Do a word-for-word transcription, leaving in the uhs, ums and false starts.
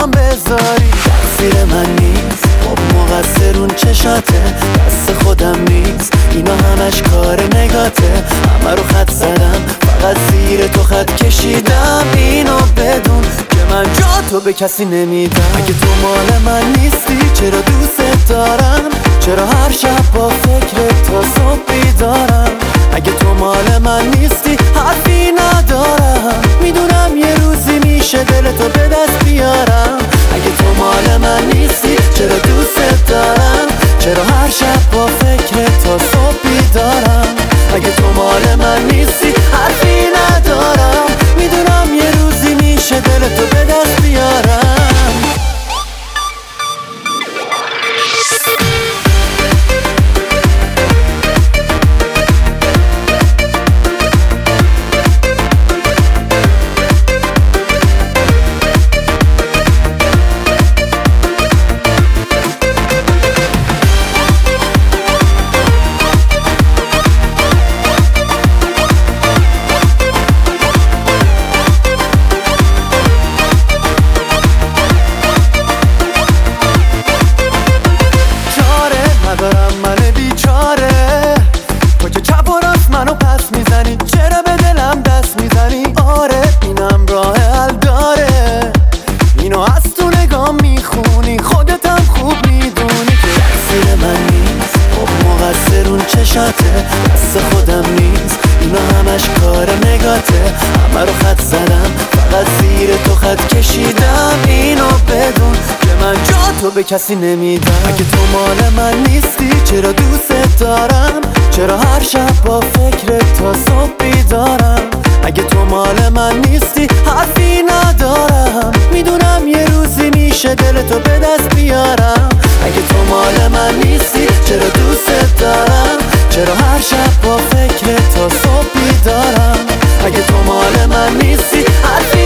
کنارم بذاری. تقصیر من نیست، خب مقصر اون چشاته، دست خودم نیست، اینا همش کار نگاته. همه رو خط زدم، فقط زیر تو خط کشیدم. اینو بدون که من جا تو به کسی نمیدم. اگه تو مال من نیستی چرا دوست دارم؟ چرا هر شب با فکر تا صبح بیدارم؟ اگه تو مال من نیستی حرفی ندارم. میدونم یه روزی میشه دل تو به دست بیارم. اگه تو مال من نیستی چرا دوست دارم؟ چرا هر شب با فکر تا صبح بیدارم؟ اگه تو مال من نیستی حرفی ندارم. میدونم یه روزی میشه دل تو به دست بیارم. ندارم من بیچاره، تو که چپ و راست منو پس میزنی، چرا به دلم دست میزنی؟ آره اینم راه حل داره، اینو از تو نگاه میخونی، خودتم خوب میدونی که تقصیر من نیست، خب مقصر اون چشاته، دست خودم نیست، اینا همش کار نگاته. همه رو خط زدم، فقط زیر تو خط کشیدم. اینو بدون که من جا تو به کسی نمیدم. اگه تو مال من نیستی چرا دوست دارم؟ چرا هر شب با فکر تا صبح بیدارم؟ اگه تو مال من نیستی حرفی ندارم. میدونم یه روزی میشه دل تو به دست بیارم. اگه تو مال من نیستی چرا دوست دارم؟ چرا هر شب با فکر تا صبح بیدارم؟ اگه تو مال من نیستی حرفی